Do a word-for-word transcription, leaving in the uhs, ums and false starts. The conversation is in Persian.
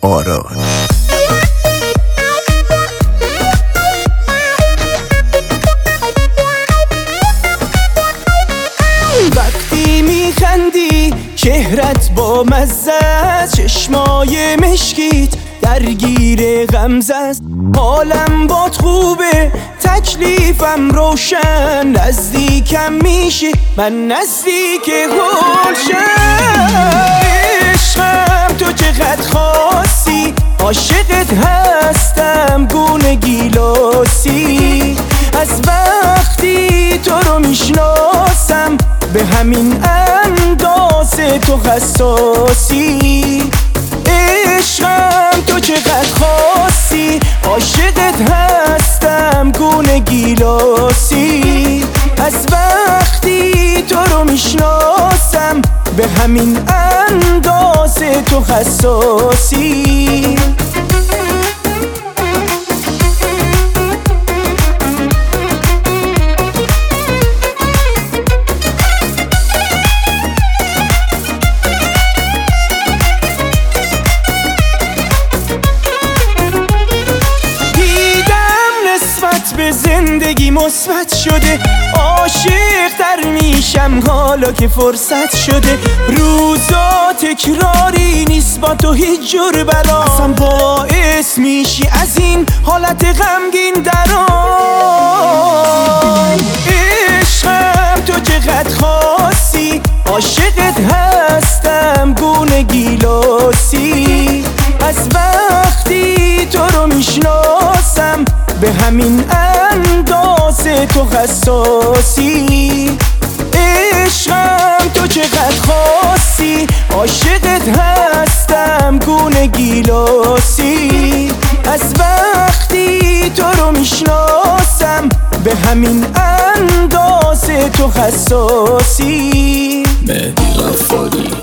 آراد. وقتی میخندی چهرت با مزه، چشمای مشکیت درگیر غمزه است. حالم باد خوبه، تکلیفم روشن، نزدیکم میشی من نزدیک گلشن. عشقم تو چقدر خاصی، عاشقت هستم گونه گیلاسی. از وقتی تو رو میشناسم به همین اندازه تو حساسی. عشقم تو چقدر خاصی، عاشقت هستم گونه گیلاسی. از وقتی تو رو میشناسم به همین اندازه تو حساسی. به زندگی مثبت شده، عاشق تر میشم حالا که فرصت شده. روزا تکراری نیست با تو هیچ جور بلا، اصلا باعث میشی از این حالت غمگین درام. عشقم تو چقدر خاصی، عاشقت هستم گونه گیلاسی. از وقتی تو رو میشناسم به همین اندازه تو حساسی. عشقم تو چقدر خاصی، عاشقت هستم گونه گیلاسی. از وقتی تو رو میشناسم به همین اندازه تو حساسی. مهدی غفاری